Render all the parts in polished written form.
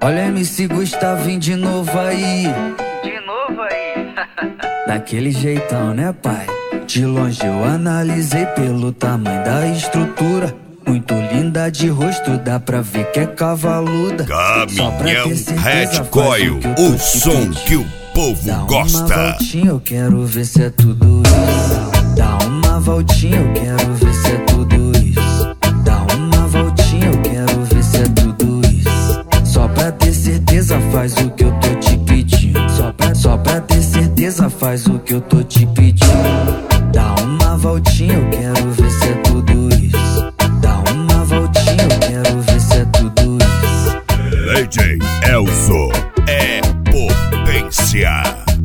Olha MC Gustavinho de novo aí. De novo aí. Daquele jeitão, né, pai? De longe eu analisei pelo tamanho da estrutura. Muito linda de rosto, dá pra ver que é cavaluda. Caminhão Red Coil, o som que o povo gosta. Dá uma voltinha, eu quero ver se é tudo isso. Dá uma voltinha, eu quero ver se é tudo isso. Dá uma voltinha, eu quero ver se é tudo isso. Só pra ter certeza, faz o que eu tô te pedindo. Só pra ter certeza, faz o que eu tô te pedindo. Dá uma voltinha, eu quero ver se é tudo isso. Dá uma voltinha, eu quero ver se é tudo isso. DJ Elzo é potência.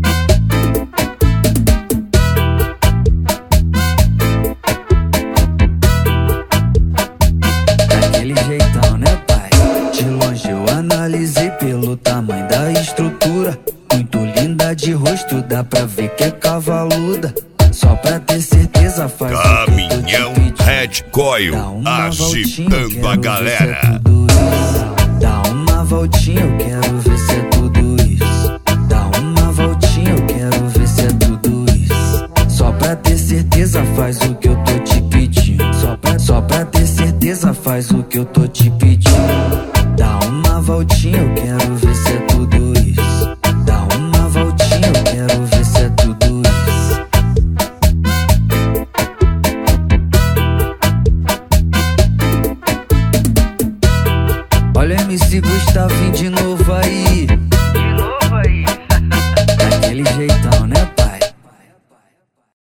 Daquele jeitão, né, pai? De longe eu analisei pelo tamanho da estrutura. Muito linda de rosto, dá pra ver que é cavaluda. Só pra ter certeza, faz Caminhão Red Coil, agitando a galera. Dá uma voltinha, eu quero ver se é tudo isso. Dá uma voltinha, eu quero ver se é tudo isso. Só pra ter certeza, faz o que eu tô te pedindo. Só pra ter certeza, faz o que eu tô te pedindo. Dá uma voltinha, eu quero ver se é tudo isso.